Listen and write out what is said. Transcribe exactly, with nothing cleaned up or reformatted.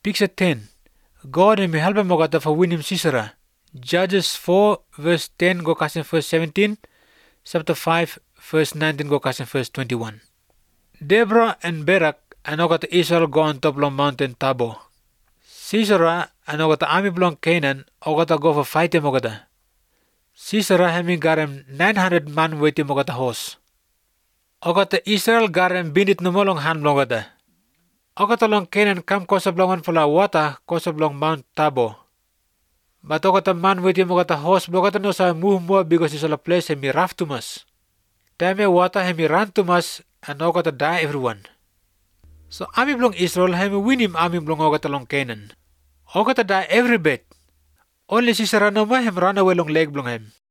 Picture ten. God hemi help mo gata for win him Sisera. Judges four verse ten go kasih verse seventeen. Chapter five verse nineteen go kasih verse twenty-one. Deborah and Barak anogata Israel go on top long mountain Tabor. Sisera anogata army belong Canaan ogata go for fight him ogata. Sisera hemi garem nine hundred man waiting mogata horse. Ogata Israel garem binit numolong han blongata. Ogata long Canaan kam kosa blongan pula water kosa blong Mount Tabor. But ogata man waiting mogata horse blogata no sa move more because it's a place hemi rough too much. Time water hemi run too much and ogata die everyone. So army blong Israel hemi win him army blong ogata long Canaan. Ogata die every bit. Only Sisera no ma hem run away long leg blong him.